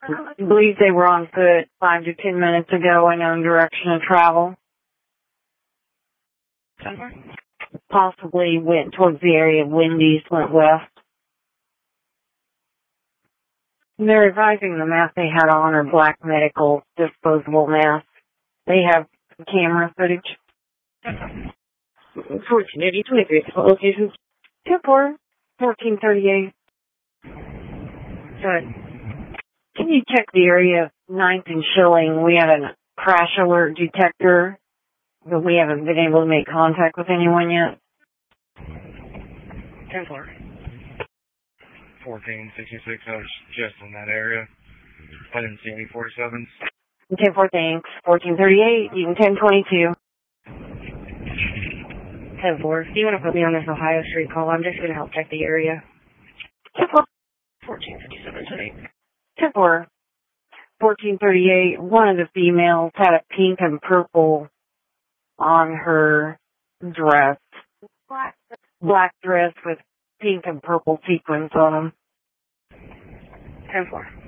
Believe they were on foot 5 to 10 minutes ago in unknown direction of travel. Possibly went towards the area of Wendy's, went west. They're advising the mask they had on are black medical disposable masks. They have camera footage. 1480, 23, location 2-4, 1438. Good. Can you check the area of 9th and Schilling? We have a crash alert detector, but we haven't been able to make contact with anyone yet. 10-4. 1466, I was just in that area. I didn't see any 47s. 10-4, thanks. 1438, you can 1022. 10-4, do you want to put me on this Ohio Street call? I'm just going to help check the area. 10-4. 1457, 10-4. 1438, one of the females had a pink and purple on her dress. Black dress with pink and purple sequins on them. 10-4.